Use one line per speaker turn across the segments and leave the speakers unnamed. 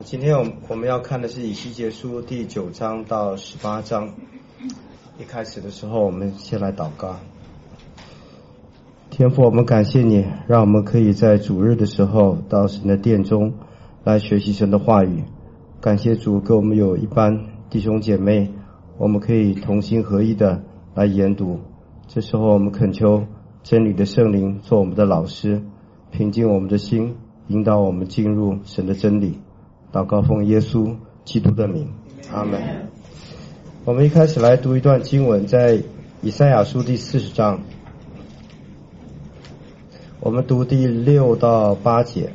今天我们要看的是以西结书第9章到18章。一开始的时候，我们先来祷告。天父，我们感谢你，让我们可以在主日的时候到神的殿中来学习神的话语。感谢主给我们有一班弟兄姐妹，我们可以同心合一的来研读。这时候我们恳求真理的圣灵做我们的老师，平静我们的心，引导我们进入神的真理。祷告奉耶稣基督的名，阿们。我们一开始来读一段经文，在以赛亚书第40章，我们读第6到8节。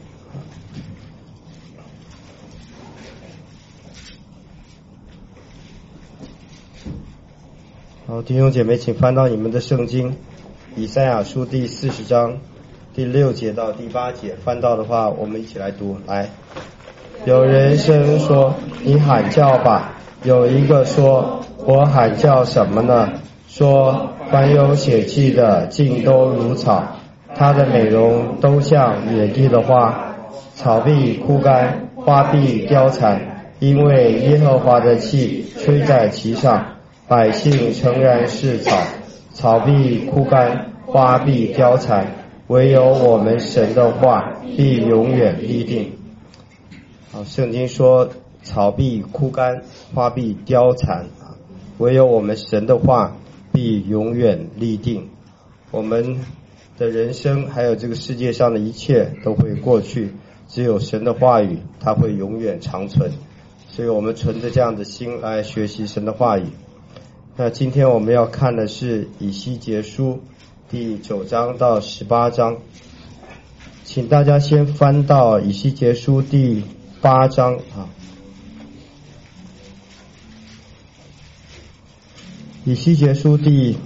好，弟兄姐妹，请翻到你们的圣经，以赛亚书第40章第6节到第8节。翻到的话，我们一起来读。来，有人声说：“你喊叫吧。”有一个说：“我喊叫什么呢？”说：“凡有血气的，尽都如草，它的美容都像野地的花，草必枯干，花必凋残，因为耶和华的气吹在其上。百姓诚然是草，草必枯干，花必凋残，唯有我们神的话必永远立定。”好，圣经说草必枯干，花必凋残，唯有我们神的话必永远立定。我们的人生还有这个世界上的一切都会过去，只有神的话语它会永远长存。所以我们存着这样的心来学习神的话语。那今天我们要看的是以西结书第9章到18章。请大家先翻到以西结书第8章啊。以西结书第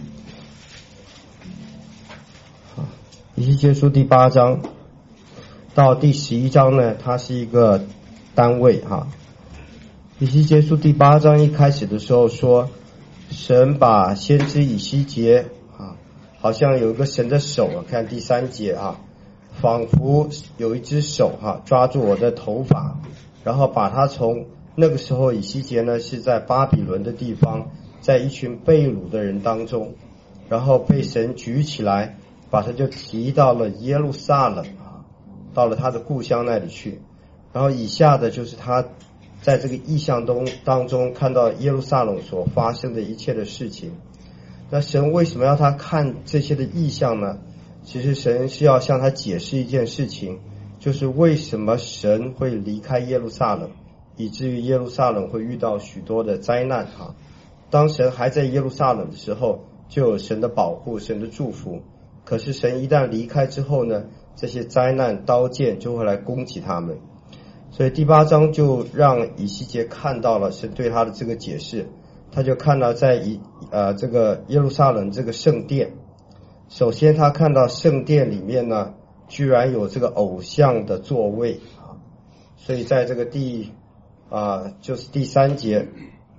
8章到第11章呢，它是一个单位哈。以西结书第8章一开始的时候说，神把先知以西结啊，好像有一个神的手啊，看第3节啊，仿佛有一只手抓住我的头发，然后把他从那个时候以西结呢是在巴比伦的地方，在一群被掳的人当中，然后被神举起来，把他就提到了耶路撒冷到了他的故乡那里去。然后以下的就是他在这个异象当中看到耶路撒冷所发生的一切的事情。那神为什么要他看这些的异象呢？其实神是要向他解释一件事情，就是为什么神会离开耶路撒冷，以至于耶路撒冷会遇到许多的灾难当神还在耶路撒冷的时候，就有神的保护，神的祝福。可是神一旦离开之后呢，这些灾难刀剑就会来攻击他们。所以第8章就让以西结看到了神对他的这个解释。他就看到在这个耶路撒冷这个圣殿，首先他看到圣殿里面呢居然有这个偶像的座位所以在这个就是第3节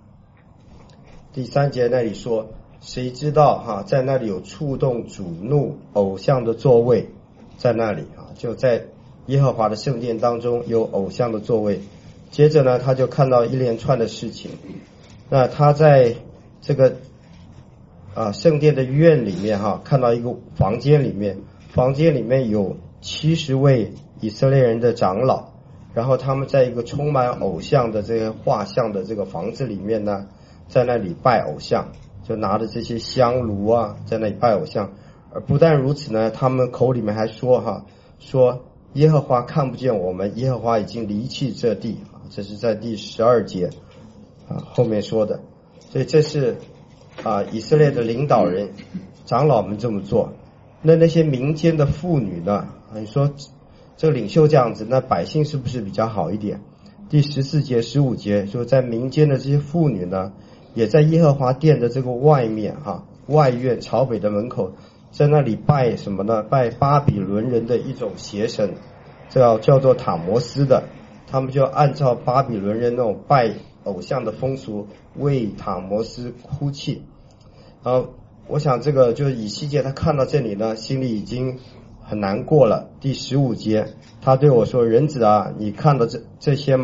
那里说，谁知道在那里有触动主怒偶像的座位，在那里就在耶和华的圣殿当中有偶像的座位。接着呢他就看到一连串的事情。那他在这个圣殿的院里面看到一个房间里面有70位以色列人的长老，然后他们在一个充满偶像的这些画像的这个房子里面呢，在那里拜偶像，就拿着这些香炉在那里拜偶像。而不但如此呢，他们口里面还说耶和华看不见我们，耶和华已经离弃这地这是在第12节后面说的。所以这是以色列的领导人长老们这么做。那些民间的妇女呢，你说这个领袖这样子，那百姓是不是比较好一点？第14节15节说，在民间的这些妇女呢，也在耶和华殿的这个外面外院朝北的门口，在那里拜什么呢？拜巴比伦人的一种邪神，叫做塔摩斯的。他们就按照巴比伦人那种拜偶像的风俗，为塔摩斯哭泣。我想这个就是以西结他看到这里呢，心里已经很难过了。第15节他对我说，人子啊，你看到这些吗？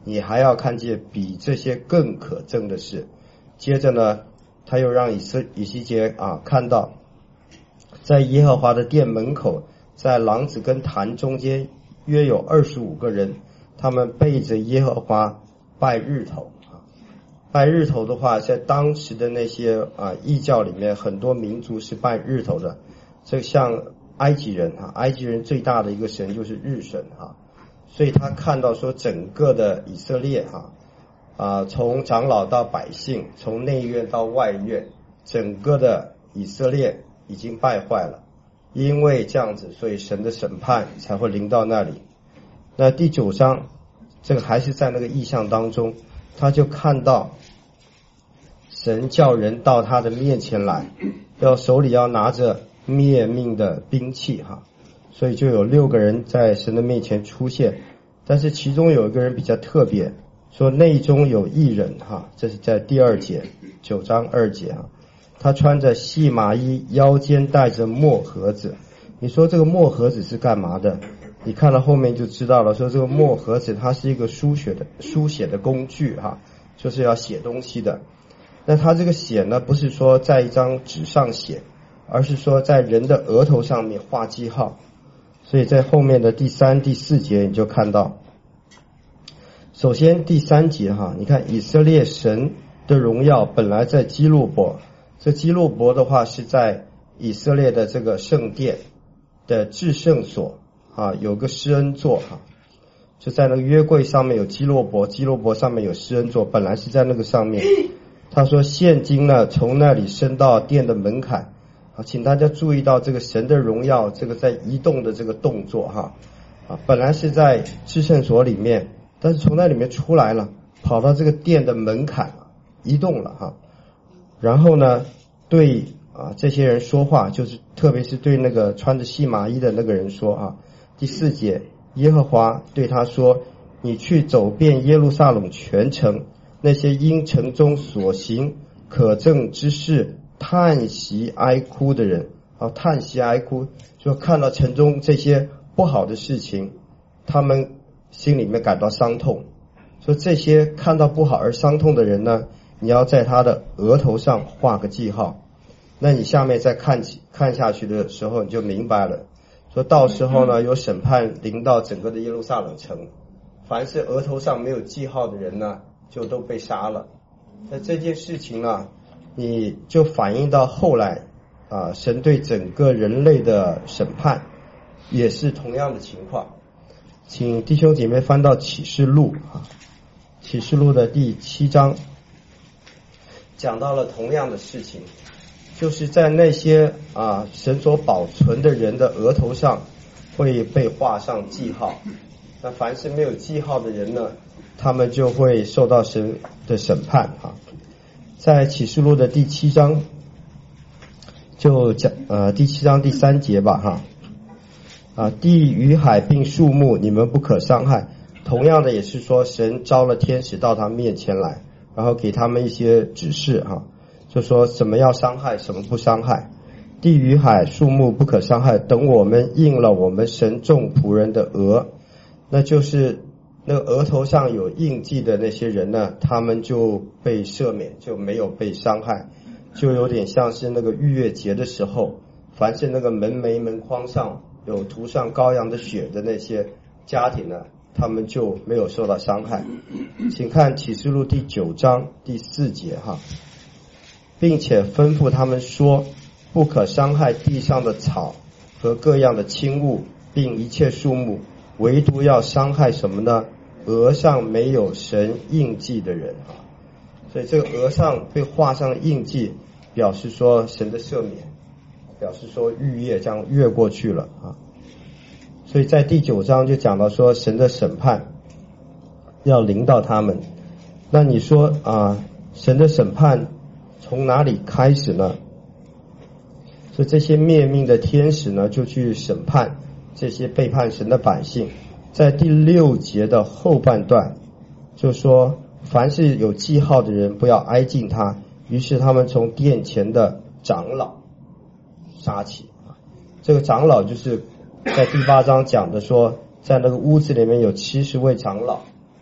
你还要看见比这些更可憎的事。接着呢，他又让以西结看到，在耶和华的殿门口，在廊子跟坛中间约有25个人，他们背着耶和华拜日头。拜日头的话，在当时的那些异教里面，很多民族是拜日头的。这像埃及人埃及人最大的一个神就是日神所以他看到说整个的以色列从长老到百姓，从内院到外院，整个的以色列已经败坏了。因为这样子，所以神的审判才会临到那里。那第9章，这个还是在那个异象当中，他就看到神叫人到他的面前来，手里要拿着灭命的兵器所以就有6个人在神的面前出现。但是其中有一个人比较特别，说内中有一人这是在第2节9章2节他穿着细麻衣，腰间带着墨盒子。你说这个墨盒子是干嘛的？你看了后面就知道了，说这个墨盒子它是一个书写的工具就是要写东西的。那它这个写呢，不是说在一张纸上写，而是说在人的额头上面画记号。所以在后面的第3、第4节你就看到，首先第3节你看以色列神的荣耀本来在基路伯，这基路伯的话是在以色列的这个圣殿的至圣所有个施恩座就在那个约柜上面有基路伯，基路伯上面有施恩座，本来是在那个上面。他说现今呢，从那里升到殿的门槛请大家注意到这个神的荣耀，这个在移动的这个动作本来是在至圣所里面，但是从那里面出来了，跑到这个殿的门槛移动了然后呢对这些人说话，就是特别是对那个穿着细麻衣的那个人说第4节，耶和华对他说，你去走遍耶路撒冷全城，那些因城中所行可憎之事叹息哀哭的人叹息哀哭，就看到城中这些不好的事情，他们心里面感到伤痛。说这些看到不好而伤痛的人呢，你要在他的额头上画个记号。那你下面再看下去的时候，你就明白了，说到时候呢，有审判临到整个的耶路撒冷城，凡是额头上没有记号的人呢，就都被杀了。那这件事情呢，你就反映到后来神对整个人类的审判也是同样的情况。请弟兄姐妹翻到启示录启示录的第7章，讲到了同样的事情，就是在那些神所保存的人的额头上会被画上记号。那凡是没有记号的人呢，他们就会受到神的审判在启示录的第7章就讲第7章第3节吧地与海并树木你们不可伤害。同样的也是说神招了天使到他面前来，然后给他们一些指示就说什么要伤害，什么不伤害。地与海树木不可伤害，等我们印了我们神众仆人的额，那就是那个额头上有印记的那些人呢，他们就被赦免，就没有被伤害。就有点像是那个逾越节的时候，凡是那个门楣门框上有涂上羔羊的血的那些家庭呢，他们就没有受到伤害。请看启示录第9章第4节并且吩咐他们说，不可伤害地上的草和各样的轻物，并一切树木，唯独要伤害什么呢？额上没有神印记的人所以这个额上被画上印记，表示说神的赦免，表示说逾越这样越过去了所以在第9章就讲到说神的审判要临到他们。那你说神的审判从哪里开始呢？所以这些灭命的天使呢，就去审判这些背叛神的百姓。在第6节的后半段就说，凡是有记号的人不要挨近他，于是他们从殿前的长老杀起这个长老就是在第8章讲的说，在那个屋子里面有70位长老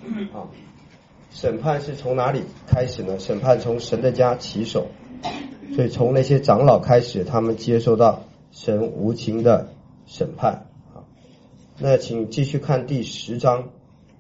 啊。审判是从哪里开始呢？审判从神的家起手，所以从那些长老开始，他们接受到神无情的审判啊。那请继续看第10章。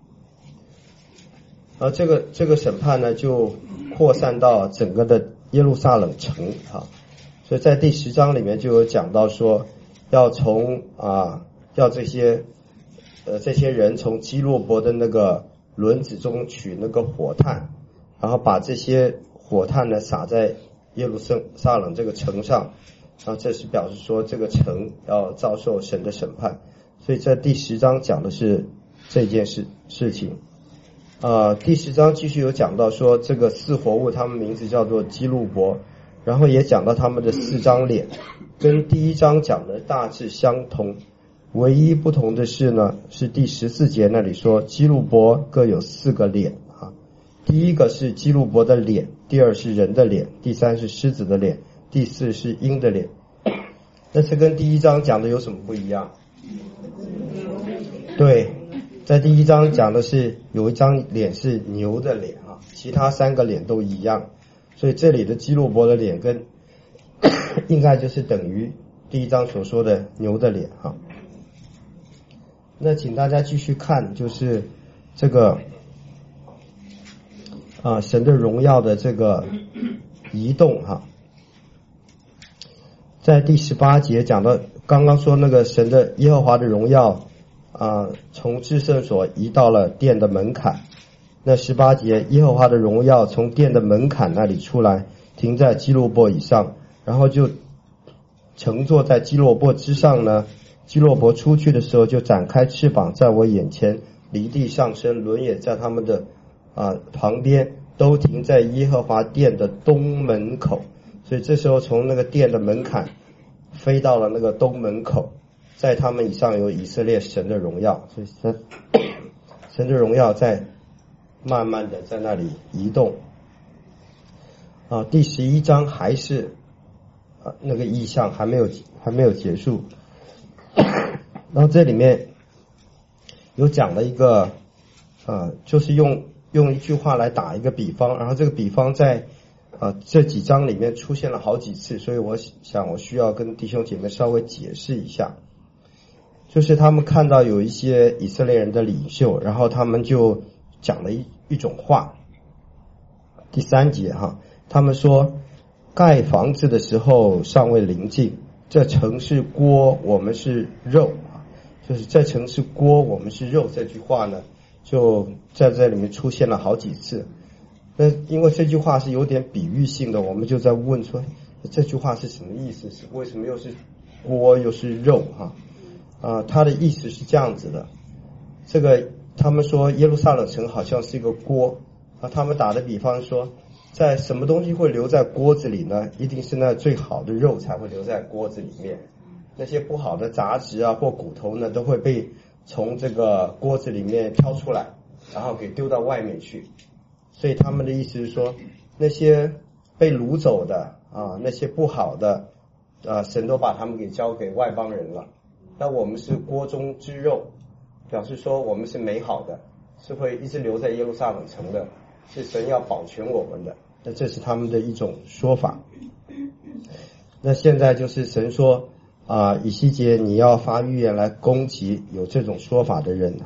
这个审判呢，就扩散到整个的耶路撒冷城啊。所以在第10章里面就有讲到说，要这些人从基洛伯的那个轮子中取那个火炭，然后把这些火炭呢撒在耶路撒冷这个城上，然后这是表示说这个城要遭受神的审判。所以在第10章讲的是这件事情。第10章继续有讲到说，这个4活物他们名字叫做基路伯，然后也讲到他们的4张脸，跟第1章讲的大致相同，唯一不同的是呢，是第14节那里说基路伯各有4个脸啊。第一个是基路伯的脸，第二是人的脸，第三是狮子的脸，第四是鹰的脸。那这跟第1章讲的有什么不一样？对，在第1章讲的是有一张脸是牛的脸啊，其他3个脸都一样，所以这里的基路伯的脸跟应该就是等于第1章所说的牛的脸啊。那请大家继续看，就是这个神的荣耀的这个移动哈。在第18节讲到，刚刚说那个神的耶和华的荣耀从至圣所移到了殿的门槛。那18节，耶和华的荣耀从殿的门槛那里出来，停在基路伯以上，然后就乘坐在基路伯之上呢。基路伯出去的时候就展开翅膀，在我眼前离地上升，轮也在他们的旁边，都停在耶和华殿的东门口。所以这时候从那个殿的门槛飞到了那个东门口，在他们以上有以色列神的荣耀。所以神的荣耀在慢慢的在那里移动第11章还是那个意象还没有结束。然后这里面有讲了一个就是用一句话来打一个比方，然后这个比方在这几章里面出现了好几次，所以我想我需要跟弟兄姐妹稍微解释一下。就是他们看到有一些以色列人的领袖，然后他们就讲了一种话。第3节他们说，盖房子的时候尚未临近，这城是锅，我们是肉就是这城是锅，我们是肉，这句话呢就在这里面出现了好几次。那因为这句话是有点比喻性的，我们就在问说这句话是什么意思，是为什么又是锅又是肉它的意思是这样子的。这个他们说耶路撒冷城好像是一个锅他们打的比方说，在什么东西会留在锅子里呢？一定是那最好的肉才会留在锅子里面，那些不好的杂质或骨头呢，都会被从这个锅子里面挑出来，然后给丢到外面去。所以他们的意思是说，那些被掳走的那些不好的神都把他们给交给外邦人了。那我们是锅中之肉，表示说我们是美好的，是会一直留在耶路撒冷城的，是神要保全我们的。那这是他们的一种说法。那现在就是神说以西结你要发预言来攻击有这种说法的人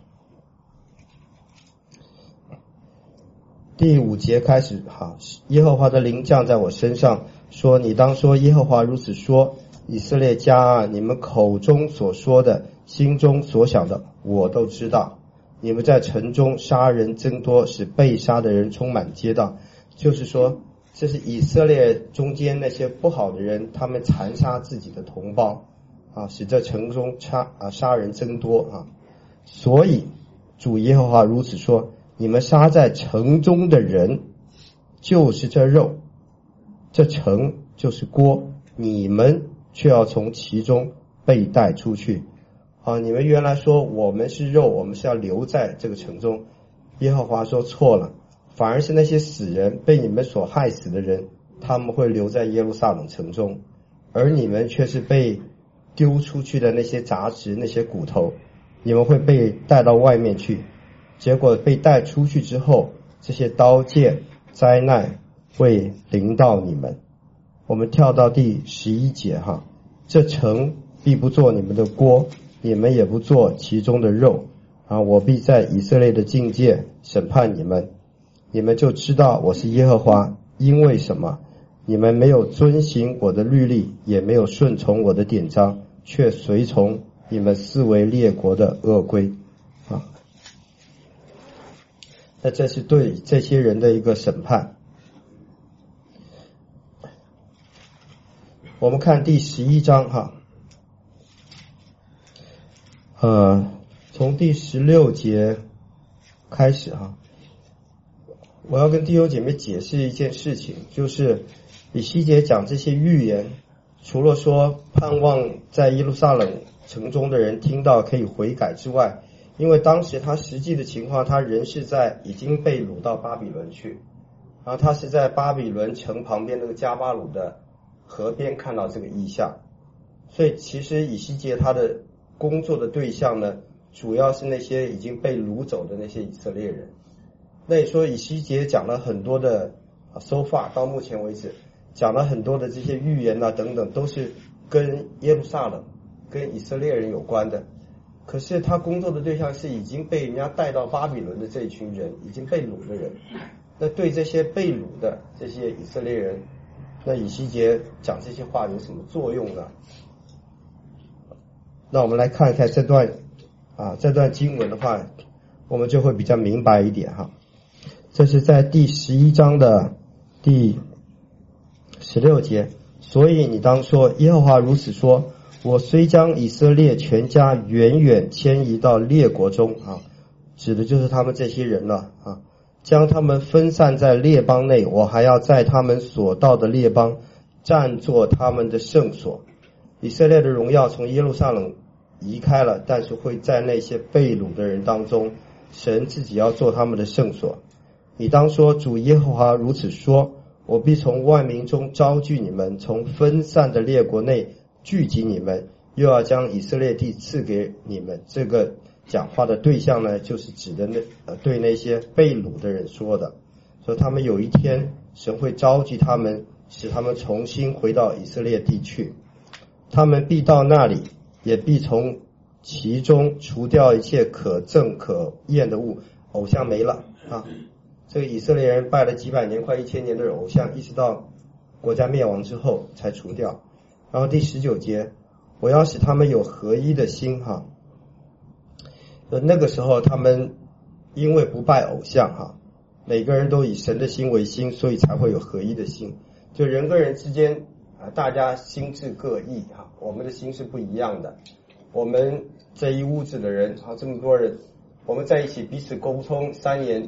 第5节开始耶和华的灵降在我身上，说你当说耶和华如此说，以色列家你们口中所说的，心中所想的我都知道。你们在城中杀人增多，使被杀的人充满街道。就是说这是以色列中间那些不好的人，他们残杀自己的同胞使这城中杀人增多所以主耶和华如此说，你们杀在城中的人就是这肉，这城就是锅，你们却要从其中被带出去你们原来说我们是肉，我们是要留在这个城中，耶和华说错了，反而是那些死人，被你们所害死的人，他们会留在耶路撒冷城中，而你们却是被丢出去的那些杂质，那些骨头，你们会被带到外面去。 结果被带出去之后，这些刀剑灾难会临到你们。我们跳到第11节哈，这城必不做你们的锅，你们也不做其中的肉啊！我必在以色列的境界审判你们，你们就知道我是耶和华。因为什么？你们没有遵行我的律例，也没有顺从我的典章，却随从你们四围列国的恶规啊！那这是对这些人的一个审判。我们看第11章哈，从第16节开始哈，我要跟弟兄姐妹解释一件事情，就是以西结讲这些预言，除了说盼望在耶路撒冷城中的人听到可以悔改之外，因为当时他实际的情况，他人是已经被掳到巴比伦去，然后他是在巴比伦城旁边那个加巴鲁的河边看到这个异象，所以其实以西结他的工作的对象呢，主要是那些已经被掳走的那些以色列人。那你说以西结讲了很多的so far 到目前为止讲了很多的这些预言等等，都是跟耶路撒冷跟以色列人有关的，可是他工作的对象是已经被人家带到巴比伦的这一群人，已经被掳的人。那对这些被掳的这些以色列人，那以西结讲这些话有什么作用呢？那我们来看一看这段经文的话，我们就会比较明白一点哈。这是在第11章的第16节，所以你当说，耶和华如此说，我虽将以色列全家远远迁移到列国中啊，指的就是他们这些人了啊，将他们分散在列邦内，我还要在他们所到的列邦占作他们的圣所。以色列的荣耀从耶路撒冷移开了，但是会在那些被掳的人当中，神自己要做他们的圣所。你当说，主耶和华如此说，我必从万民中招聚你们，从分散的列国内聚集你们，又要将以色列地赐给你们。这个讲话的对象呢，就是指的对那些被掳的人说的，说他们有一天神会召集他们，使他们重新回到以色列地去，他们必到那里，也必从其中除掉一切可憎可厌的物。偶像没了啊！这个以色列人拜了几百年快1000年的偶像，一直到国家灭亡之后才除掉。然后第19节，我要使他们有合一的心哈。那个时候他们因为不拜偶像哈，每个人都以神的心为心，所以才会有合一的心。就人跟人之间大家心智各异哈，我们的心是不一样的。我们这一屋子的人这么多人，我们在一起彼此沟通3年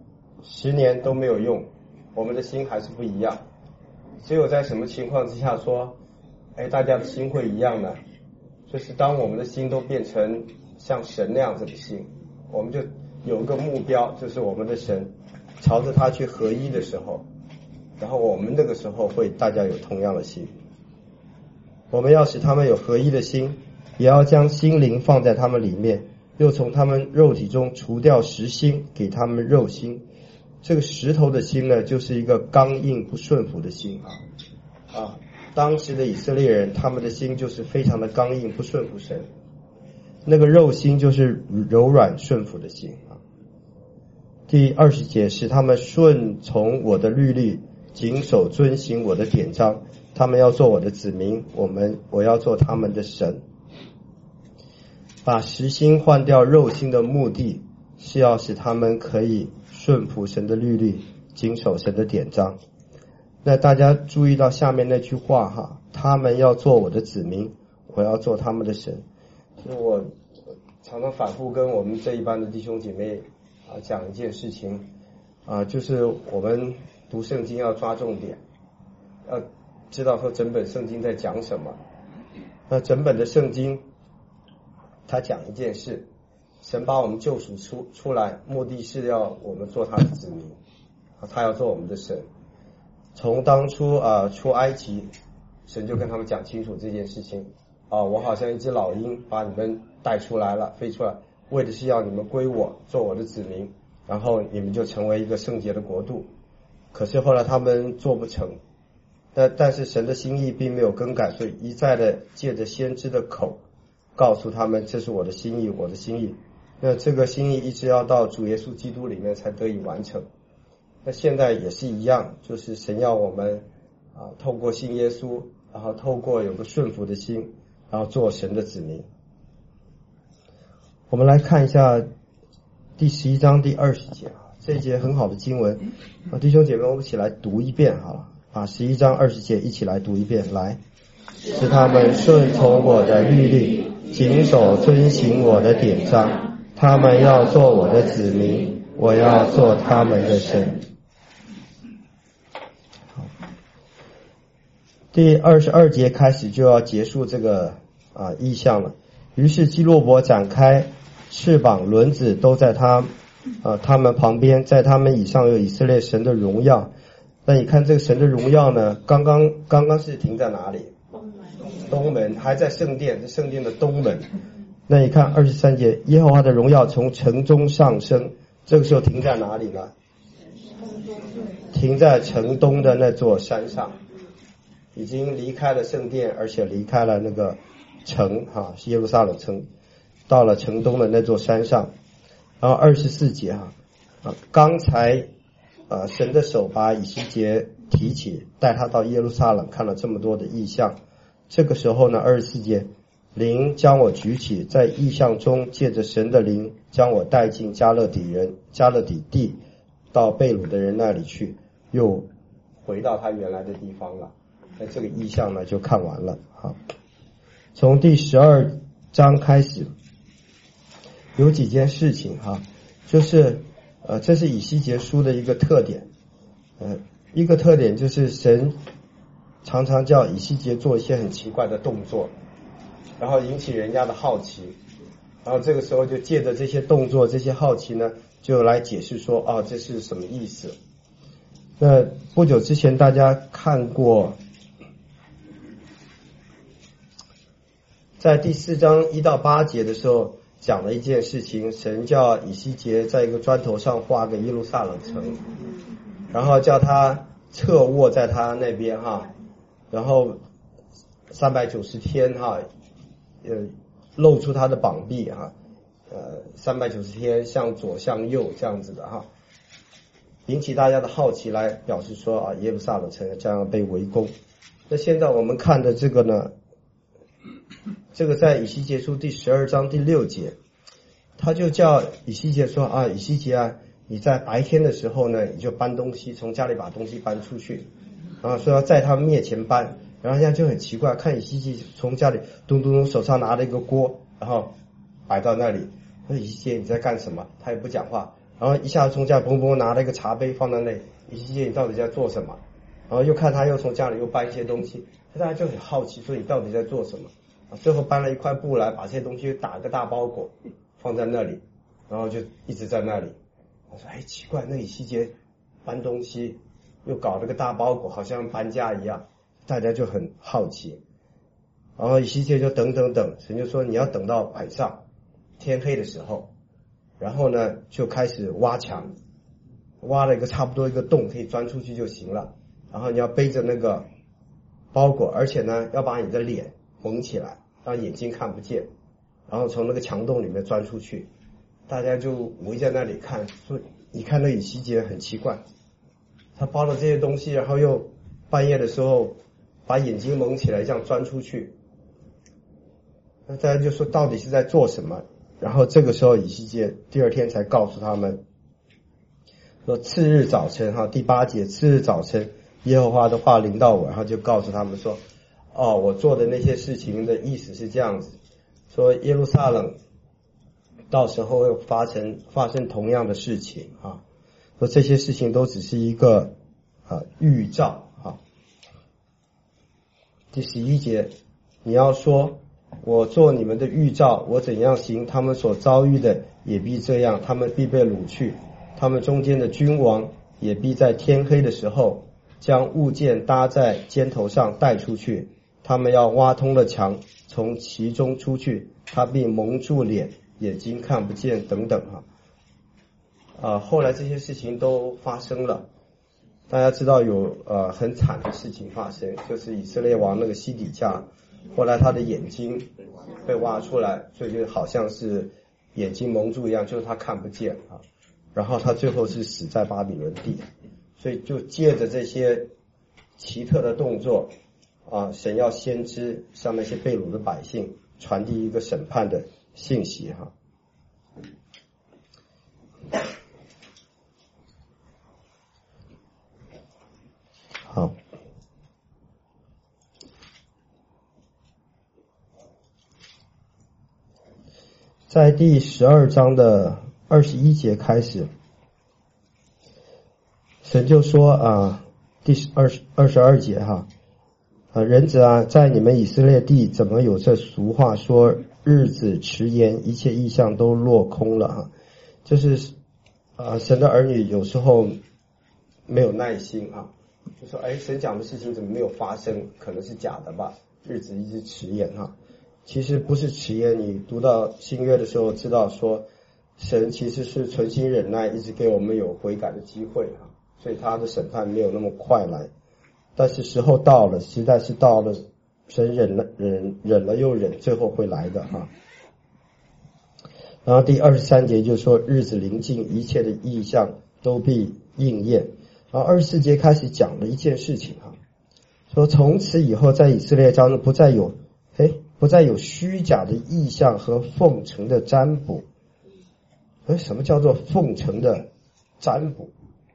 10年都没有用，我们的心还是不一样。只有在什么情况之下说大家的心会一样呢？就是当我们的心都变成像神那样子的心，我们就有一个目标，就是我们的神朝着他去合一的时候，然后我们那个时候会大家有同样的心。我们要使他们有合一的心，也要将心灵放在他们里面，又从他们肉体中除掉石心，给他们肉心。这个石头的心呢，就是一个刚硬不顺服的心当时的以色列人，他们的心就是非常的刚硬不顺服神，那个肉心就是柔软顺服的心第20节，使他们顺从我的律例，谨守遵行我的典章，他们要做我的子民，我要做他们的神。把实心换掉肉心的目的，是要使他们可以顺服神的律例，谨守神的典章。那大家注意到下面那句话他们要做我的子民，我要做他们的神。所以我常常反复跟我们这一班的弟兄姐妹讲一件事情就是我们读圣经要抓重点，要知道说整本圣经在讲什么。那整本的圣经他讲一件事，神把我们救赎出来，目的是要我们做他的子民他要做我们的神。从当初出埃及，神就跟他们讲清楚这件事情我好像一只老鹰把你们带出来了，飞出来， 为的是要你们归我，做我的子民，然后你们就成为一个圣洁的国度。可是后来他们做不成，但是神的心意并没有更改，所以一再的借着先知的口告诉他们，这是我的心意，我的心意。那这个心意一直要到主耶稣基督里面才得以完成。那现在也是一样，就是神要我们透过信耶稣，然后透过有个顺服的心，然后做神的子民。我们来看一下第11章第20节，这一节很好的经文，弟兄姐妹，我们一起来读一遍好了，把11章20节一起来读一遍。来，使他们顺从我的律例，谨守遵行我的典章，他们要做我的子民，我要做他们的神。第22节开始就要结束这个意象了。于是基洛伯展开翅膀，轮子都在他们旁边，在他们以上有以色列神的荣耀。那你看这个神的荣耀呢，刚刚是停在哪里？东门，还在圣殿，是圣殿的东门。那你看23节，耶和华的荣耀从城中上升，这个时候停在哪里呢？停在城东的那座山上，已经离开了圣殿，而且离开了那个城是耶路撒冷城，到了城东的那座山上。然后24节刚才神的手把以西结提起，带他到耶路撒冷，看了这么多的异象。这个时候呢，24节，灵将我举起，在异象中借着神的灵将我带进加勒底地，到被掳的人那里去，又回到他原来的地方了。那这个异象呢就看完了。从第12章开始有几件事情就是这是以西结书的一个特点。一个特点就是神常常叫以西结做一些很奇怪的动作，然后引起人家的好奇，然后这个时候就借着这些动作，这些好奇呢，就来解释说这是什么意思。那不久之前大家看过在第4章1到8节的时候讲了一件事情，神叫以西结在一个砖头上画个耶路撒冷城，然后叫他侧卧在他那边然后390天露出他的膀臂390天向左向右这样子的引起大家的好奇，来表示说耶路撒冷城将要被围攻。那现在我们看的这个呢，这个在以西结书第12章第6节，他就叫以西结说以西结你在白天的时候呢，你就搬东西，从家里把东西搬出去，然后说要在他们面前搬。然后人家就很奇怪，看以西结从家里咚咚咚手上拿了一个锅，然后摆到那里，说以西结你在干什么？他也不讲话。然后一下子从家里砰砰拿了一个茶杯放在那里，以西结你到底在做什么？然后又看他又从家里又搬一些东西，大家就很好奇，说你到底在做什么？最后搬了一块布来，把这些东西打个大包裹放在那里，然后就一直在那里。我说奇怪，那以西结搬东西又搞了个大包裹，好像搬家一样，大家就很好奇。然后以西结就等，神就说你要等到晚上天黑的时候，然后呢就开始挖墙，挖了一个差不多一个洞，可以钻出去就行了。然后你要背着那个包裹，而且呢要把你的脸蒙起来，让眼睛看不见，然后从那个墙洞里面钻出去。大家就围在那里看，说你看那以西结很奇怪，他包了这些东西，然后又半夜的时候把眼睛蒙起来这样钻出去。那大家就说到底是在做什么？然后这个时候以西结第二天才告诉他们说，次日早晨第8节，次日早晨耶和华的话临到我，然后就告诉他们说我做的那些事情的意思是这样子，说耶路撒冷到时候会发生同样的事情说这些事情都只是一个预兆第11节，你要说我做你们的预兆，我怎样行，他们所遭遇的也必这样，他们必被掳去，他们中间的君王也必在天黑的时候将物件搭在肩头上带出去，他们要挖通了墙，从其中出去，他必蒙住脸， 眼睛看不见等等后来这些事情都发生了。大家知道有很惨的事情发生，就是以色列王那个西底家，后来他的眼睛被挖出来，所以就好像是眼睛蒙住一样，就是他看不见然后他最后是死在巴比伦地。所以就借着这些奇特的动作神要先知向那些被掳的百姓传递一个审判的信息好，在第12章的21节开始，神就说第22节人子在你们以色列地怎么有这俗话说日子迟延，一切异象都落空了就是神的儿女有时候没有耐心就说神讲的事情怎么没有发生，可能是假的吧，日子一直迟延其实不是迟延，你读到新约的时候知道说神其实是存心忍耐，一直给我们有悔改的机会所以他的审判没有那么快来，但是时候到了，时代是到了，神忍了又忍，最后会来的然后第23节就说日子临近，一切的异象都必应验。然后24节开始讲了一件事情说从此以后在以色列当中不再有虚假的异象和奉承的占卜。什么叫做奉承的占卜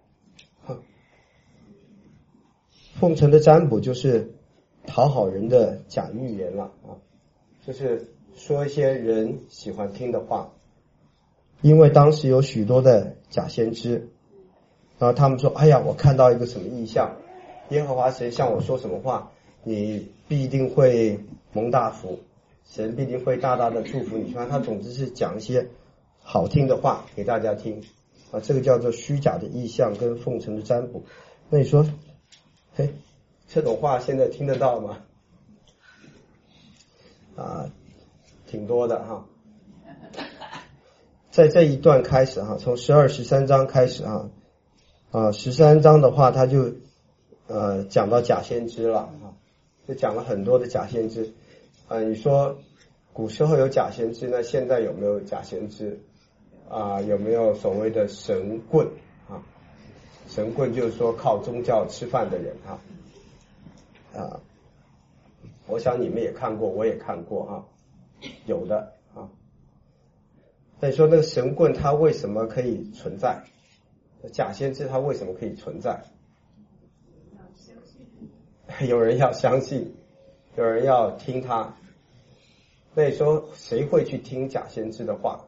奉承的占卜就是讨好人的假预言了就是说一些人喜欢听的话。因为当时有许多的假先知，然后他们说我看到一个什么异象，耶和华神向我说什么话，你必定会蒙大福，神必定会大大的祝福你。他总之是讲一些好听的话给大家听这个叫做虚假的异象跟奉承的占卜。那你说这种话现在听得到吗？挺多的在这一段开始从12、13章开始13章的话他就讲到假先知了就讲了很多的假先知你说古时候有假先知，那现在有没有假先知有没有所谓的神棍神棍就是说靠宗教吃饭的人我想你们也看过，我也看过有的所以说那个神棍他为什么可以存在，假先知他为什么可以存在？有人要相信，有人要听他。那你说谁会去听假先知的话？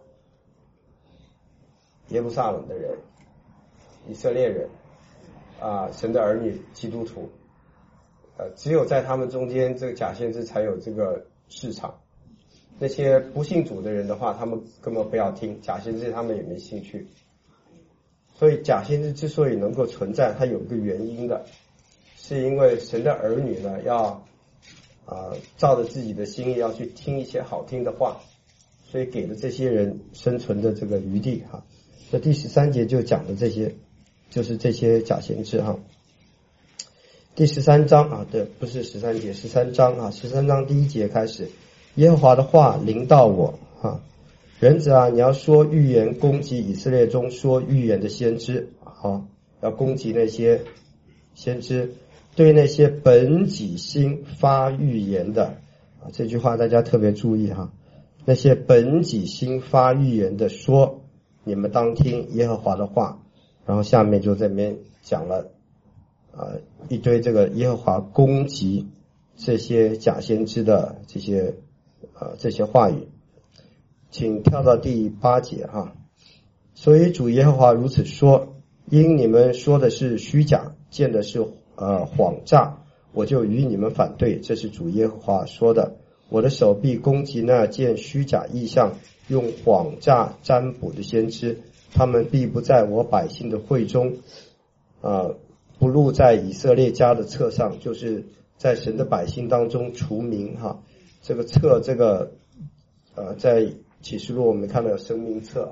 耶路撒冷的人，以色列人神的儿女，基督徒只有在他们中间这个假先知才有这个市场。那些不信主的人的话，他们根本不要听假先知，他们也没兴趣。所以假先知之所以能够存在，它有一个原因的，是因为神的儿女呢要照着自己的心意要去听一些好听的话，所以给了这些人生存的这个余地这第13节就讲的这些，就是这些假先知第13章对，不是13节，13章13章第1节开始，耶和华的话临到我人子你要说预言，攻击以色列中说预言的先知要攻击那些先知，对那些本己心发预言的这句话大家特别注意那些本己心发预言的说，你们当听耶和华的话。然后下面就这边讲了一堆这个耶和华攻击这些假先知的这些话语。请跳到第8节所以主耶和华如此说，因你们说的是虚假，见的是谎诈，我就与你们反对，这是主耶和华说的。我的手必攻击那见虚假异象用谎诈占卜的先知，他们必不在我百姓的会中不录在以色列家的册上，就是在神的百姓当中除名这个册在启示录我们看到有生命册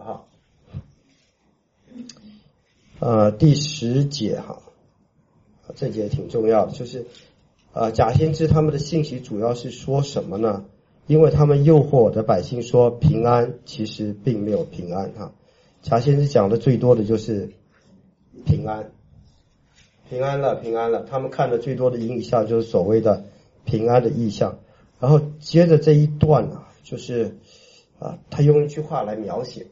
第10节这节挺重要的，就是假先知他们的信息主要是说什么呢？因为他们诱惑我的百姓说平安，其实并没有平安假先知讲的最多的就是平安，平安了，平安了。他们看的最多的意象就是所谓的平安的意象。然后接着这一段就是他用一句话来描写，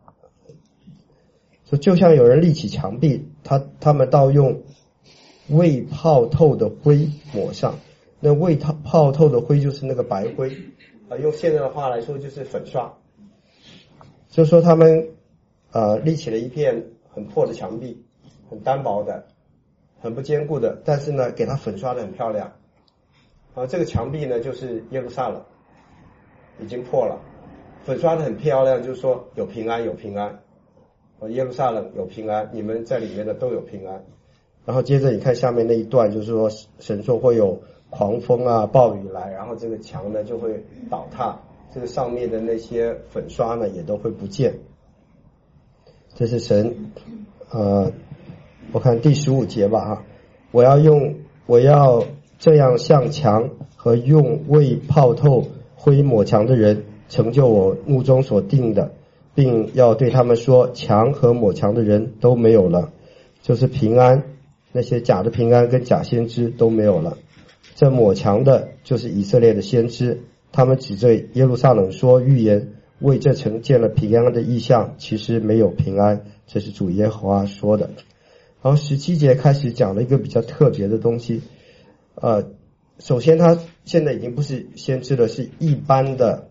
就像有人立起墙壁，他们倒用未泡透的灰抹上。那未泡透的灰就是那个白灰用现在的话来说就是粉刷。就是说他们立起了一片很破的墙壁，很单薄的，很不坚固的，但是呢给它粉刷的很漂亮这个墙壁呢就是耶路撒冷已经破了，粉刷的很漂亮，就是说有平安，有平安耶路撒冷有平安，你们在里面的都有平安。然后接着你看下面那一段，就是说神说会有狂风暴雨来，然后这个墙呢就会倒塌，这个上面的那些粉刷呢也都会不见。这是神我看第15节吧我要这样向墙和用未泡透灰抹墙的人成就我怒中所定的，并要对他们说墙和抹墙的人都没有了，就是平安，那些假的平安跟假先知都没有了。这抹墙的就是以色列的先知，他们指着耶路撒冷说预言，为这城建了平安的意象，其实没有平安，这是主耶和华说的。然后17节开始讲了一个比较特别的东西首先他现在已经不是先知了，是一般的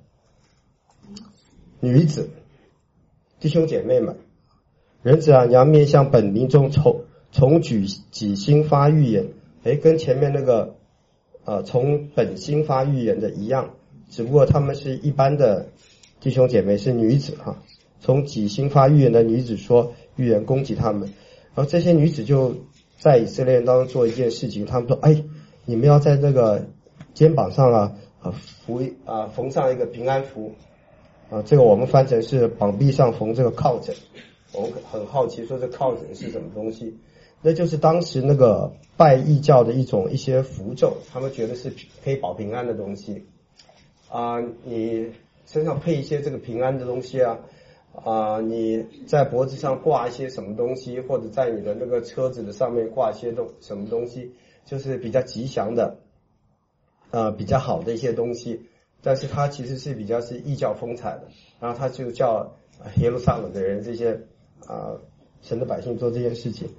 女子弟兄姐妹们，人子你要面向本民中从己心发预言，跟前面那个从本心发预言的一样，只不过他们是一般的弟兄姐妹，是女子从己心发预言的女子说预言攻击他们。然后这些女子就在以色列人当中做一件事情，他们说你们要在那个肩膀上缝上一个平安符这个我们翻成是膀臂上缝这个靠枕。我们很好奇说这靠枕是什么东西，那就是当时那个拜异教的一些符咒，他们觉得是可以保平安的东西你身上配一些这个平安的东西你在脖子上挂一些什么东西，或者在你的那个车子的上面挂一些什么东西，就是比较吉祥的比较好的一些东西，但是它其实是比较是异教风采的。然后他就叫耶路撒冷的人，这些神的百姓做这件事情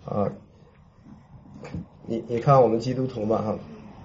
你看我们基督徒嘛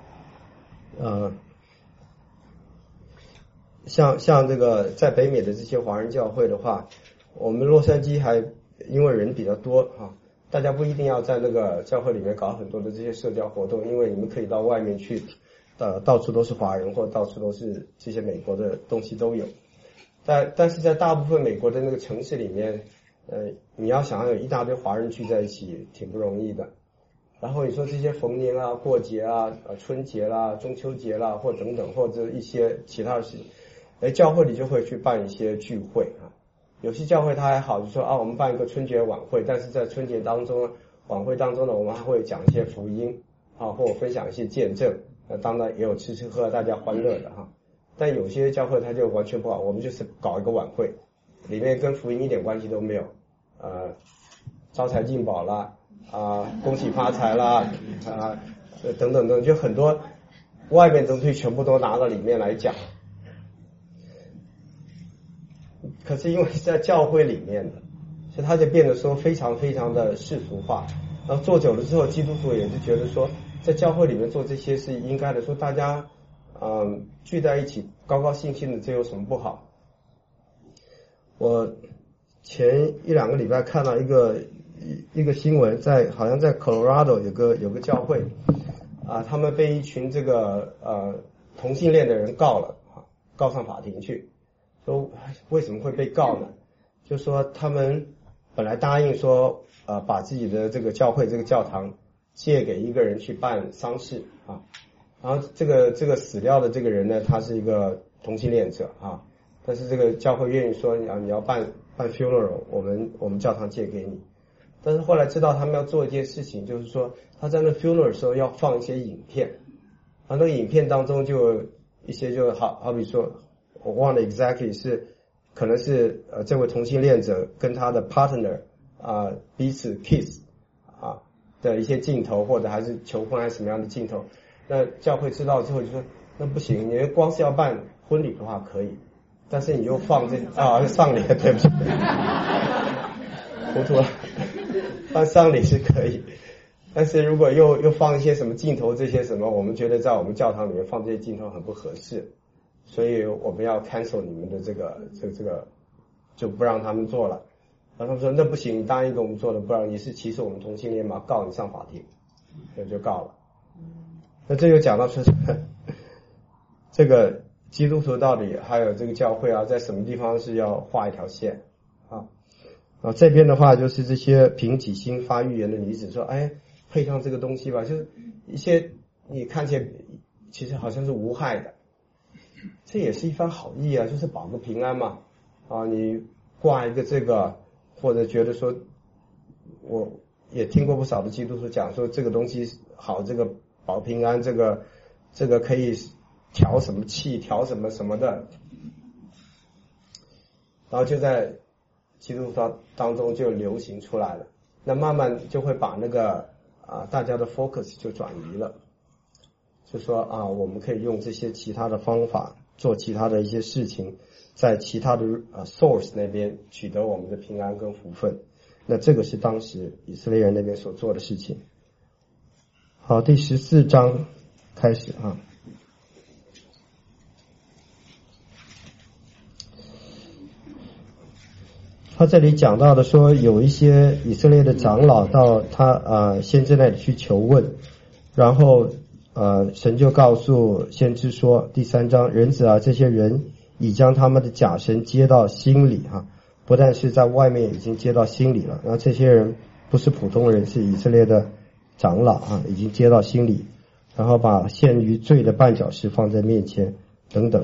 像这个在北美的这些华人教会的话，我们洛杉矶还因为人比较多大家不一定要在那个教会里面搞很多的这些社交活动，因为你们可以到外面去到处都是华人，或到处都是这些美国的东西都有。但是在大部分美国的那个城市里面你要想要有一大堆华人聚在一起挺不容易的。然后你说这些逢年过节春节啦、中秋节啦，或等等，或者一些其他的事情，教会里就会去办一些聚会有些教会它还好，就说我们办一个春节晚会，但是在春节当中晚会当中呢，我们还会讲一些福音或者分享一些见证，当然也有吃吃喝大家欢乐的但有些教会它就完全不好，我们就是搞一个晚会，里面跟福音一点关系都没有招财进宝啦恭喜发财啦等等等，就很多外面东西全部都拿到里面来讲。可是因为在教会里面的，所以他就变得说非常非常的世俗化。然后做久了之后，基督徒也是觉得说在教会里面做这些是应该的，说大家聚在一起高高兴兴的，这有什么不好？我前1-2个礼拜看到一个新闻，好像在 Colorado 有个教会他们被一群这个同性恋的人告上法庭去。说为什么会被告呢？就说他们本来答应说把自己的这个教会这个教堂借给一个人去办丧事然后这个死掉的这个人呢，他是一个同性恋者但是这个教会愿意说你要办 funeral， 我们教堂借给你。但是后来知道他们要做一件事情，就是说他在那 funeral 的时候要放一些影片，那个影片当中就一些就好比说我忘了 exactly 是可能是这位同性恋者跟他的 partner 彼此 kiss 的一些镜头，或者还是求婚还是什么样的镜头。那教会知道之后就说那不行，你光是要办婚礼的话可以，但是你就放丧礼，对不起糊涂了，办丧礼是可以，但是如果又放一些什么镜头这些什么，我们觉得在我们教堂里面放这些镜头很不合适，所以我们要 cancel 你们的这个就不让他们做了。然后他们说那不行，你答应给我们做了，不然你是歧视我们同性恋嘛，告你上法庭，那就告了。那这就讲到说这个基督徒到底还有这个教会在什么地方是要画一条线这边的话就是这些凭己心发预言的女子说配上这个东西吧，就是一些你看起来其实好像是无害的，这也是一番好意就是保个平安嘛你挂一个这个，或者觉得说我也听过不少的基督徒讲说这个东西好，这个保平安，这个可以调什么气，调什么什么的，然后就在基督徒当中就流行出来了，那慢慢就会把那个大家的 focus 就转移了，就说我们可以用这些其他的方法做其他的一些事情，在其他的source 那边取得我们的平安跟福分。那这个是当时以色列人那边所做的事情。好，第14章开始他这里讲到的说有一些以色列的长老到他先知那里去求问，然后神就告诉先知说，第3章，人子这些人已将他们的假神接到心里不但是在外面已经接到心里了，然后这些人不是普通人，是以色列的长老已经接到心里，然后把陷于罪的绊脚石放在面前等等。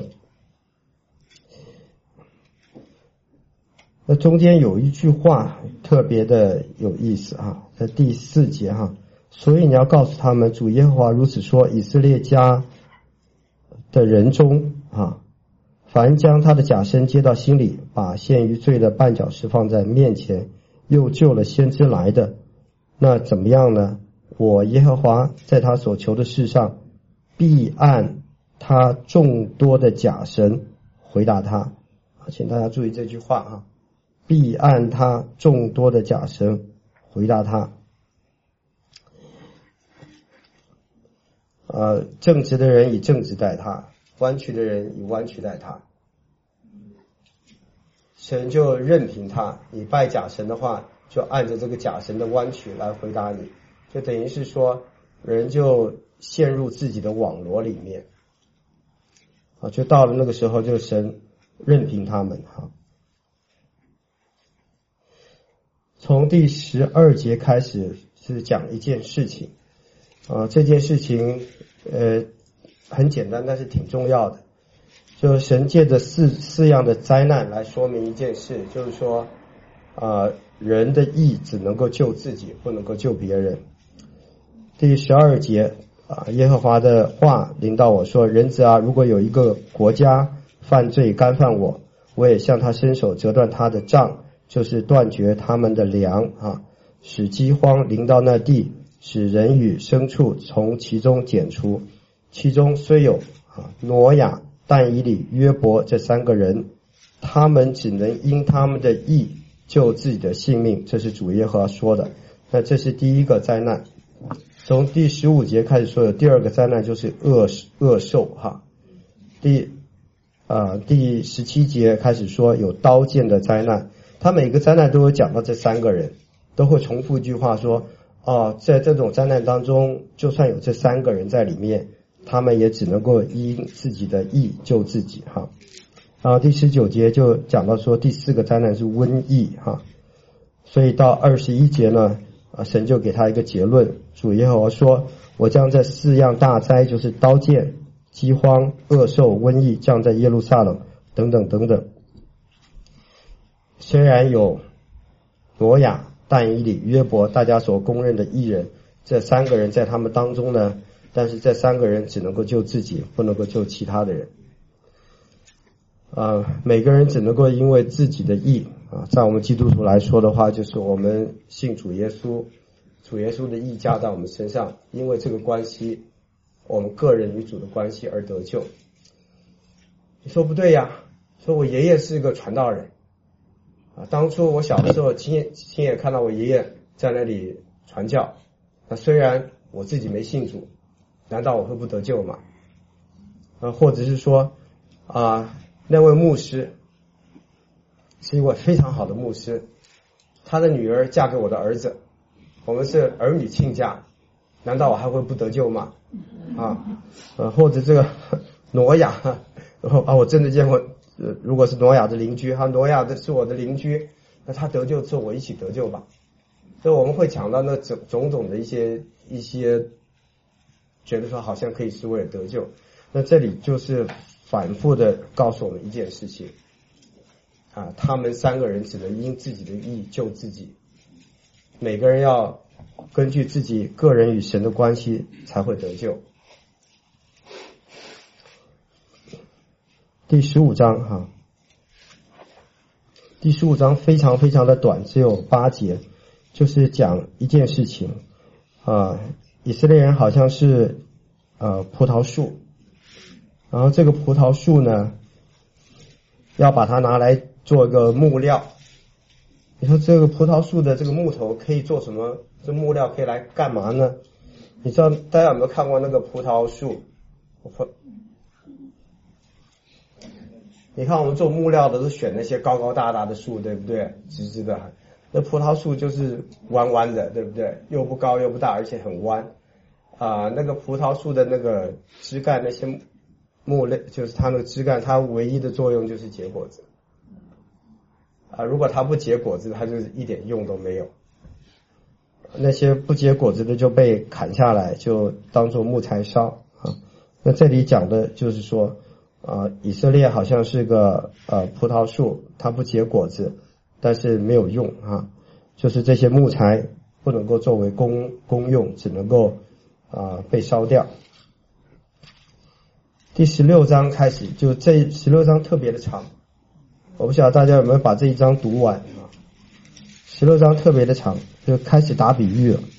那中间有一句话特别的有意思在第4节所以你要告诉他们，主耶和华如此说，以色列家的人中凡将他的假身接到心里，把陷于罪的绊脚石放在面前，又救了先知来的，那怎么样呢？我耶和华在他所求的事上必按他众多的假神回答他。请大家注意这句话必按他众多的假神回答他。正直的人以正直待他，弯曲的人以弯曲待他。神就任凭他，你拜假神的话，就按着这个假神的弯曲来回答你，就等于是说人就陷入自己的网罗里面就到了那个时候，就神任凭他们从第12节开始是讲一件事情这件事情很简单，但是挺重要的。就神借着四样的灾难来说明一件事，就是说人的义只能够救自己，不能够救别人。第12节耶和华的话临到我说，人子如果有一个国家犯罪干犯我，我也向他伸手折断他的杖，就是断绝他们的粮使饥荒临到那地，使人与牲畜从其中剪除。其中虽有挪亚、但以理、约伯这3个人，他们只能因他们的义救自己的性命，这是主耶和华说的。那这是第一个灾难。从第15节开始说，有第二个灾难，就是恶兽第17节开始说有刀剑的灾难。他每个灾难都有讲到这3个人，都会重复一句话说在这种灾难当中，就算有这3个人在里面，他们也只能够因自己的义救自己然后第19节就讲到说第4个灾难是瘟疫所以到21节呢神就给他一个结论，主耶和华说，我将这4样大灾，就是刀剑、饥荒、恶兽、瘟疫降在耶路撒冷， 等等等等。虽然有挪亚、但以理、约伯大家所公认的义人，这三个人在他们当中呢，但是这三个人只能够救自己，不能够救其他的人。每个人只能够因为自己的义在我们基督徒来说的话，就是我们信主耶稣，主耶稣的义加在我们身上，因为这个关系，我们个人与主的关系而得救。你说不对呀，说我爷爷是个传道人当初我小的时候亲眼看到我爷爷在那里传教，那虽然我自己没信主，难道我会不得救吗？或者是说那位牧师是一位非常好的牧师，他的女儿嫁给我的儿子，我们是儿女亲家，难道我还会不得救吗？或者这个挪亚我真的见过如果是挪亚的邻居挪亚的是我的邻居，那他得救之后我一起得救吧。所以我们会讲到那种种的一些觉得说好像可以是为了得救。那这里就是反复的告诉我们一件事情他们三个人只能因自己的义救自己，每个人要根据自己个人与神的关系才会得救。第15章第15章非常非常的短，只有8节，就是讲一件事情以色列人好像是葡萄树，然后这个葡萄树呢要把它拿来做一个木料。你说这个葡萄树的这个木头可以做什么？这木料可以来干嘛呢？你知道大家有没有看过那个葡萄树？你看我们做木料的都选那些高高大大的树，对不对？直直的。那葡萄树就是弯弯的，对不对？又不高又不大，而且很弯那个葡萄树的那个枝干，那些木类就是它那个枝干，它唯一的作用就是结果子如果它不结果子，它就是一点用都没有。那些不结果子的就被砍下来，就当做木材烧那这里讲的就是说以色列好像是个葡萄树，它不结果子，但是没有用就是这些木材不能够作为公用，只能够被烧掉。第16章开始，就这16章特别的长，我不晓得大家有没有把这一章读完16章特别的长，就开始打比喻了，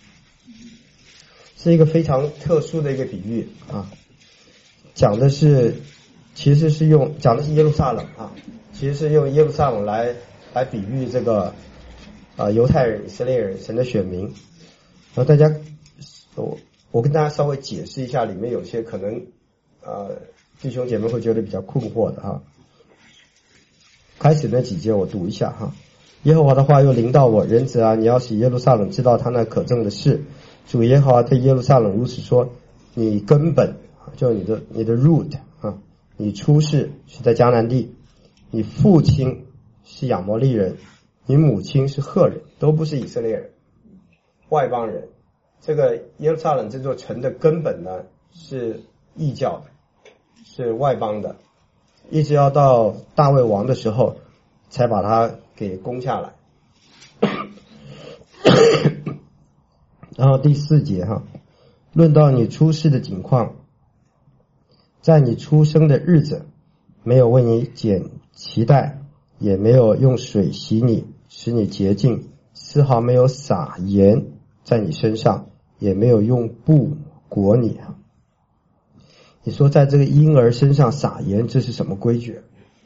是一个非常特殊的一个比喻讲的是讲的是耶路撒冷其实是用耶路撒冷来比喻这个犹太人、以色列人、神的选民。然后大家我跟大家稍微解释一下，里面有些可能弟兄姐妹会觉得比较困惑的开始那几节我读一下耶和华的话又临到我，人子你要使耶路撒冷知道他那可憎的事。主耶和华对耶路撒冷如此说，你根本就你的 root你出世是在迦南地，你父亲是亚摩利人，你母亲是赫人，都不是以色列人，外邦人。这个耶路撒冷这座城的根本呢是异教的，是外邦的，一直要到大卫王的时候才把它给攻下来。然后第4节论到你出世的景况，在你出生的日子，没有为你剪脐带，也没有用水洗你，使你洁净，丝毫没有撒盐在你身上，也没有用布裹你你说在这个婴儿身上撒盐，这是什么规矩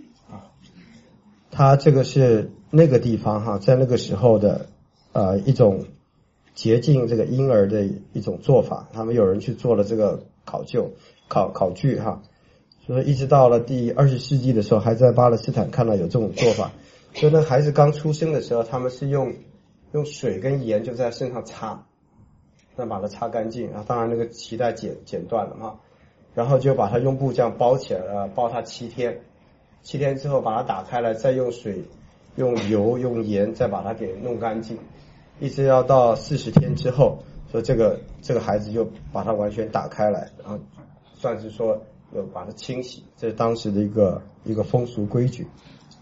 他这个是那个地方在那个时候的一种洁净这个婴儿的一种做法，他们有人去做了这个考据所以一直到了第20世纪的时候，还在巴勒斯坦看到有这种做法。所以那孩子刚出生的时候，他们是用水跟盐就在身上擦，那把它擦干净当然那个脐带剪断了然后就把它用布这样包起来包它7天，7天之后把它打开来，再用水、用油、用盐再把它给弄干净，一直要到40天之后，所以这个孩子就把它完全打开来，然后算是说要把它清洗，这是当时的一个风俗规矩。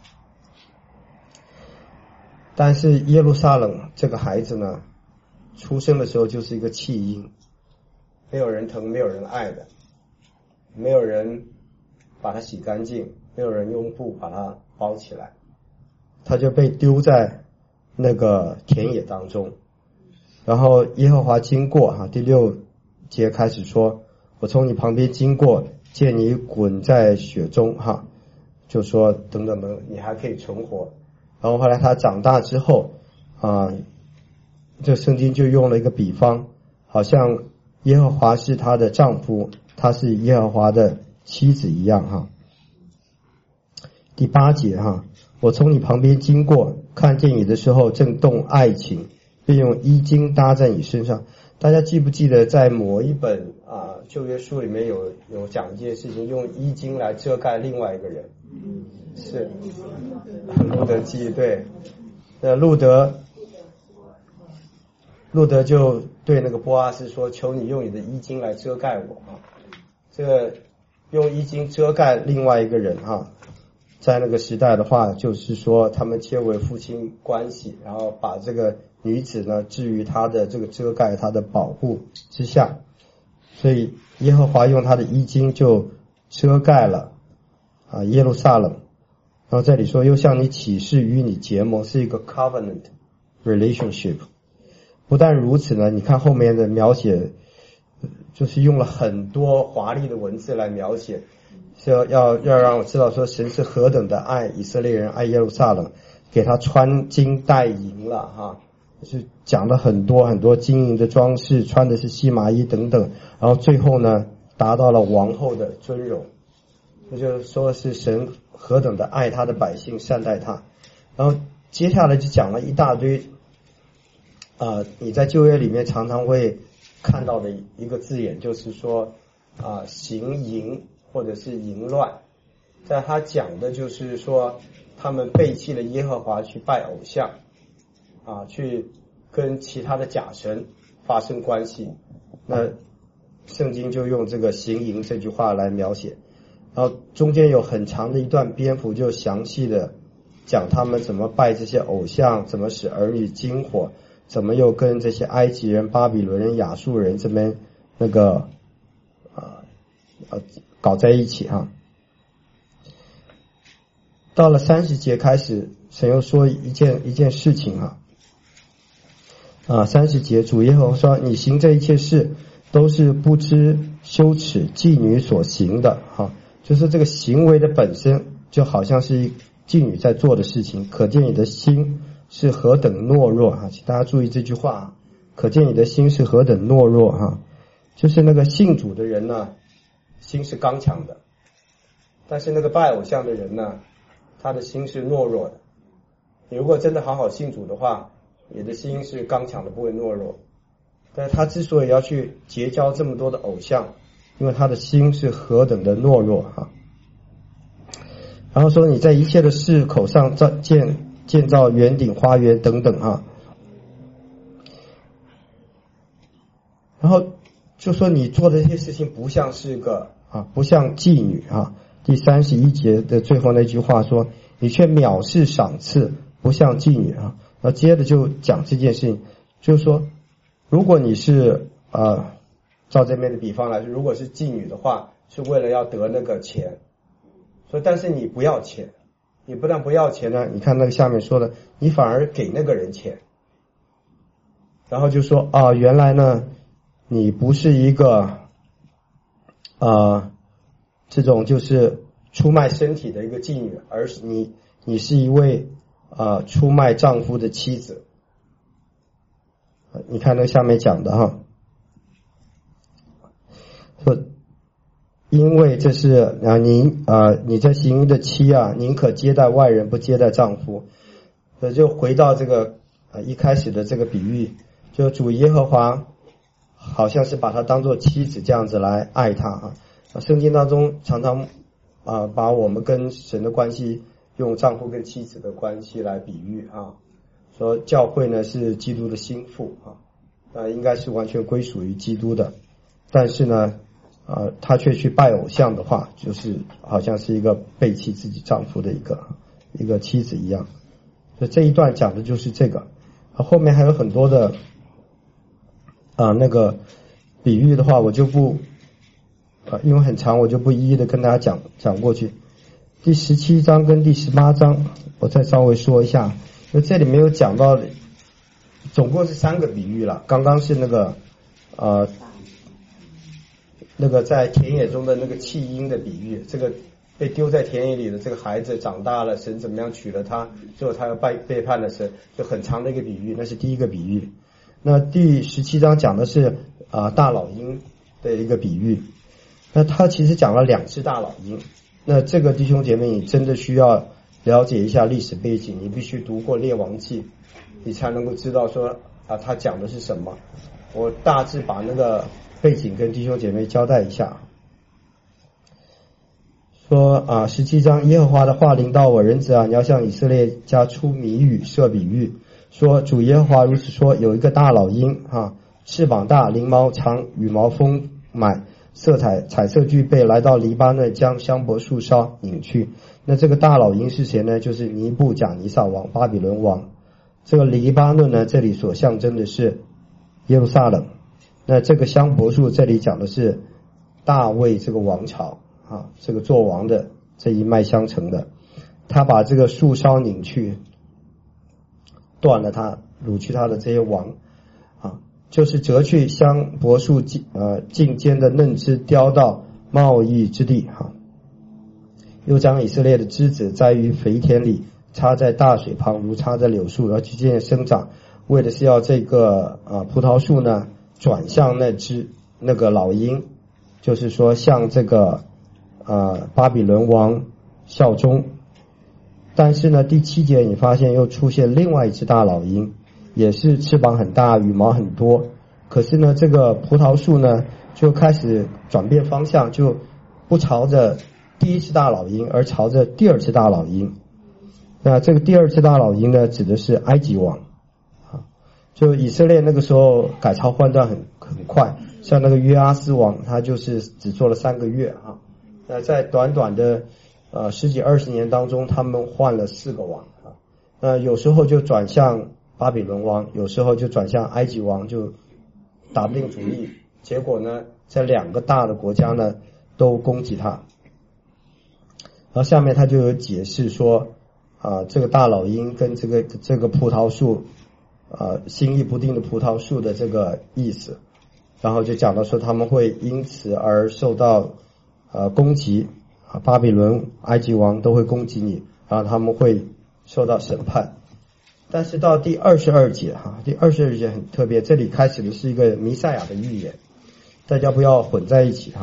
但是耶路撒冷这个孩子呢，出生的时候就是一个弃婴，没有人疼，没有人爱的，没有人把他洗干净，没有人用布把他包起来，他就被丢在那个田野当中。然后耶和华经过第6节开始说，我从你旁边经过，见你滚在血中就说等等等，你还可以存活。然后后来他长大之后这圣经就用了一个比方，好像耶和华是他的丈夫，他是耶和华的妻子一样第8节我从你旁边经过，看见你的时候正动爱情，并用衣襟搭在你身上。大家记不记得在某一本旧约书里面有讲一件事情，用衣襟来遮盖另外一个人，是路德记，对，路德就对那个波阿斯说，求你用你的衣襟来遮盖我这个用衣襟遮盖另外一个人在那个时代的话，就是说他们结为夫妻关系，然后把这个女子呢置于他的这个遮盖，他的保护之下。所以耶和华用他的衣襟就遮盖了耶路撒冷。然后这里说，又向你起誓与你结盟，是一个 covenant relationship。不但如此呢，你看后面的描写，就是用了很多华丽的文字来描写，是要让我知道说神是何等的爱以色列人，爱耶路撒冷，给他穿金戴银了就是讲了很多很多金银的装饰，穿的是细麻衣等等，然后最后呢达到了王后的尊荣。这就是说是神何等的爱他的百姓，善待他。然后接下来就讲了一大堆你在旧约里面常常会看到的一个字眼，就是说行淫或者是淫乱。在他讲的就是说他们背弃了耶和华，去拜偶像去跟其他的假神发生关系。那圣经就用这个行淫这句话来描写，然后中间有很长的一段篇幅就详细的讲他们怎么拜这些偶像，怎么使儿女惊火，怎么又跟这些埃及人、巴比伦人、亚述人这边那个搞在一起到了30节开始，神又说一件事情30节，主耶和华说，你行这一切事都是不知羞耻妓女所行的就是这个行为的本身就好像是妓女在做的事情，可见你的心是何等懦弱请大家注意这句话可见你的心是何等懦弱就是那个信主的人呢，心是刚强的，但是那个拜偶像的人呢，他的心是懦弱的。你如果真的好好信主的话，你的心是刚强的，不会懦弱。但是他之所以要去结交这么多的偶像，因为他的心是何等的懦弱然后说你在一切的市口上建造圆顶花园等等然后就说你做的这些事情不像是个不像妓女第31节的最后那句话说，你却藐视赏赐，不像妓女然后接着就讲这件事情，就是说如果你是照这边的比方来说，如果是妓女的话，是为了要得那个钱，所以但是你不要钱，你不但不要钱呢，你看那个下面说的，你反而给那个人钱，然后就说原来呢你不是一个这种就是出卖身体的一个妓女，而是你是一位出卖丈夫的妻子。你看那下面讲的说因为这是你这行淫的妻宁可接待外人，不接待丈夫。就回到这个一开始的这个比喻，就主耶和华好像是把他当作妻子这样子来爱他圣经当中常常把我们跟神的关系用丈夫跟妻子的关系来比喻说教会呢是基督的心腹应该是完全归属于基督的。但是呢她却去拜偶像的话，就是好像是一个背弃自己丈夫的一个妻子一样。所以这一段讲的就是这个。后面还有很多的那个比喻的话，我就不因为很长，我就不一一的跟大家讲过去。第17章跟第18章我再稍微说一下，因为这里没有讲到的，总共是3个比喻了。刚刚是那个在田野中的那个弃婴的比喻，这个被丢在田野里的这个孩子长大了，神怎么样娶了他，最后他要背叛了神，就很长的一个比喻，那是第一个比喻。那第17章讲的是大老鹰的一个比喻，那他其实讲了2只大老鹰。那这个弟兄姐妹，你真的需要了解一下历史背景，你必须读过列王记，你才能够知道说他讲的是什么。我大致把那个背景跟弟兄姐妹交代一下。说17章，耶和华的话临到我，人子啊，你要向以色列家出谜语设比喻，说主耶和华如此说，有一个大老鹰翅膀大，翎毛长，羽毛丰满，彩色俱备，来到黎巴嫩，将香柏树梢拧去。那这个大老鹰是谁呢？就是尼布甲尼撒王，巴比伦王。这个黎巴嫩呢，这里所象征的是耶路撒冷。那这个香柏树这里讲的是大卫这个王朝这个做王的这一脉相承的。他把这个树梢拧去，断了他，掳去他的这些王就是折去香柏树茎间的嫩枝，叼到贸易之地又将以色列的枝子栽于肥田里，插在大水旁，如插在柳树，然后去渐渐生长，为的是要这个葡萄树呢转向那个老鹰，就是说向这个巴比伦王效忠。但是呢，第7节你发现又出现另外一只大老鹰，也是翅膀很大，羽毛很多。可是呢，这个葡萄树呢就开始转变方向，就不朝着第一只大老鹰，而朝着第2只大老鹰。那这个第2只大老鹰呢，指的是埃及王就以色列那个时候改朝换代很快，像那个约阿斯王，他就是只做了3个月那在短短的10几20年当中，他们换了4个王那有时候就转向巴比伦王，有时候就转向埃及王，就打不定主意。结果呢，这2个大的国家呢都攻击他。然后下面他就有解释说这个大老鹰跟这个葡萄树心意不定的葡萄树的这个意思，然后就讲到说他们会因此而受到攻击巴比伦埃及王都会攻击你，然后他们会受到审判。但是到第22节第22节很特别，这里开始的是一个弥赛亚的预言，大家不要混在一起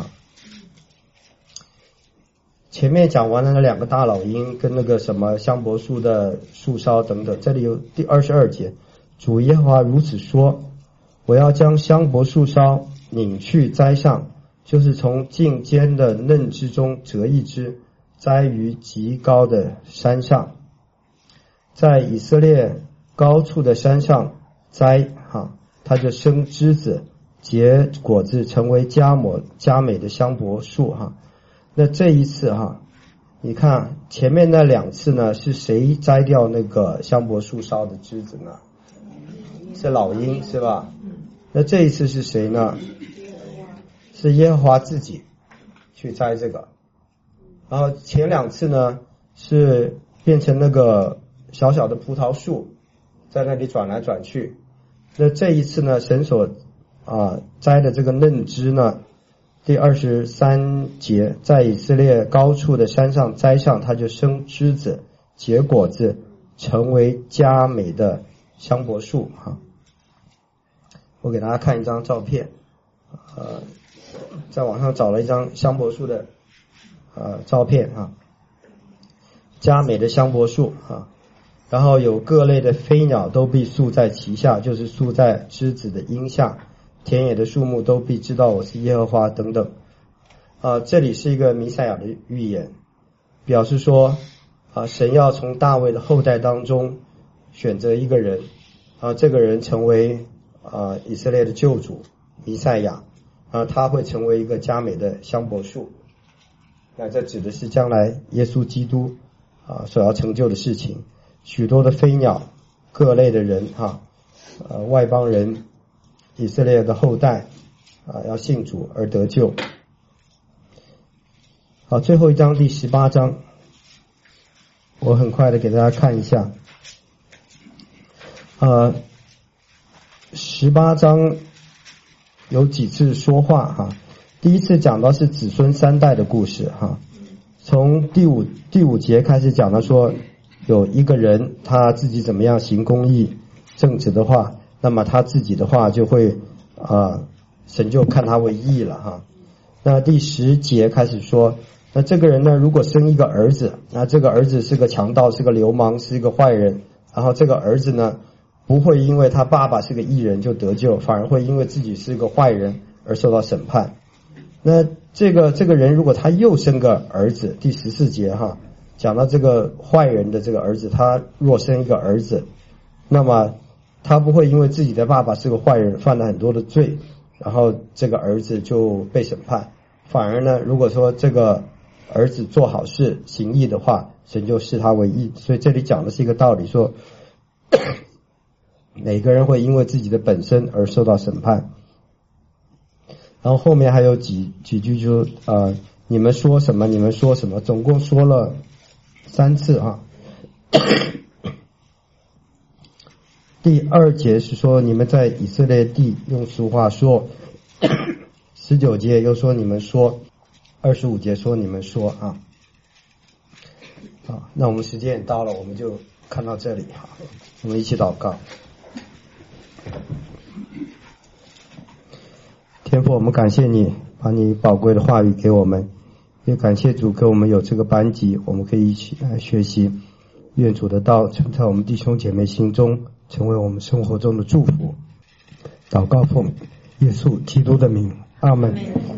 前面讲完了那2个大老鹰跟那个什么香柏树的树梢等等，这里有第22节，主耶和华如此说，我要将香柏树梢拧去栽上，就是从茎间的嫩枝中折一枝，栽于极高的山上，在以色列高处的山上栽它就生枝子结果子，成为佳美的香柏树那这一次你看前面那2次呢，是谁摘掉那个香柏树梢的枝子呢？是老鹰是吧？那这一次是谁呢？是耶和华自己去摘这个。然后前2次呢是变成那个小小的葡萄树在那里转来转去。那这一次呢，神所摘的这个嫩枝呢，第23节，在以色列高处的山上栽上，它就生枝子结果子，成为佳美的香柏树我给大家看一张照片在网上找了一张香柏树的照片佳美的香柏树然后有各类的飞鸟都必宿在其下，就是宿在枝子的荫下，田野的树木都必知道我是耶和华等等这里是一个弥赛亚的预言，表示说神要从大卫的后代当中选择一个人这个人成为以色列的救主弥赛亚他会成为一个佳美的香柏树。那这指的是将来耶稣基督所要成就的事情。许多的飞鸟，各类的人外邦人，以色列的后代要信主而得救。好，最后一章第18章，我很快的给大家看一下。18章有几次说话第一次讲到是子孙3代的故事从第五节开始讲到说，有一个人他自己怎么样行公义正直的话，那么他自己的话就会神就看他为义了那第10节开始说，那这个人呢，如果生一个儿子，那这个儿子是个强盗，是个流氓，是一个坏人，然后这个儿子呢，不会因为他爸爸是个义人就得救，反而会因为自己是个坏人而受到审判。那这个人如果他又生个儿子，第14节讲到这个坏人的这个儿子，他若生一个儿子，那么他不会因为自己的爸爸是个坏人犯了很多的罪，然后这个儿子就被审判，反而呢，如果说这个儿子做好事行义的话，神就视他为义。所以这里讲的是一个道理，说每个人会因为自己的本身而受到审判。然后后面还有几句就你们说什么，你们说什么，总共说了3次第2节是说你们在以色列地用俗话说，19节又说你们说，25节说你们说那我们时间也到了，我们就看到这里我们一起祷告。天父，我们感谢你把你宝贵的话语给我们，也感谢主给我们有这个班级，我们可以一起来学习。愿主的道存在我们弟兄姐妹心中，成为我们生活中的祝福。祷告奉耶稣基督的名，阿们。